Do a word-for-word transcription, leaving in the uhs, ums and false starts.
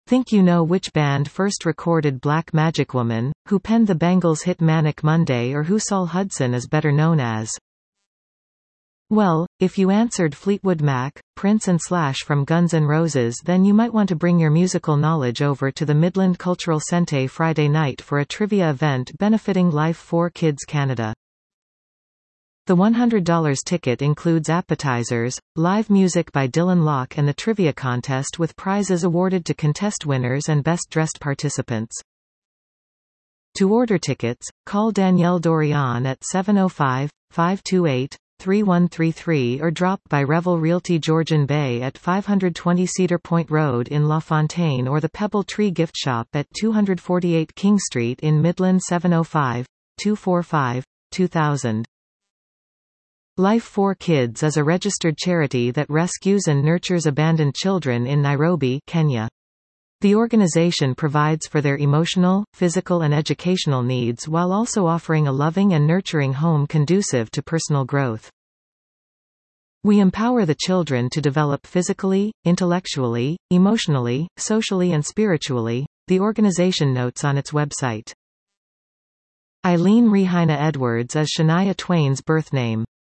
Think you know which band first recorded Black Magic Woman, who penned the Bangles hit Manic Monday, or who Saul Hudson is better known as? Well, if you answered Fleetwood Mac, Prince and Slash from Guns N' Roses, then you might want to bring your musical knowledge over to the Midland Cultural Centre Friday night for a trivia event benefiting Life for Kids Canada. The one hundred dollar ticket includes appetizers, live music by Dylan Locke, and the trivia contest with prizes awarded to contest winners and best-dressed participants. To order tickets, call Danielle Dorian at seven oh five, five two eight, three one three three or drop by Revel Realty Georgian Bay at five twenty Cedar Point Road in LaFontaine, or the Pebble Tree Gift Shop at two forty-eight King Street in Midland seven oh five, two four five, two thousand. Life for Kids is a registered charity that rescues and nurtures abandoned children in Nairobi, Kenya. The organization provides for their emotional, physical and educational needs while also offering a loving and nurturing home conducive to personal growth. We empower the children to develop physically, intellectually, emotionally, socially and spiritually, the organization notes on its website. Eileen Rihanna Edwards is Shania Twain's birth name.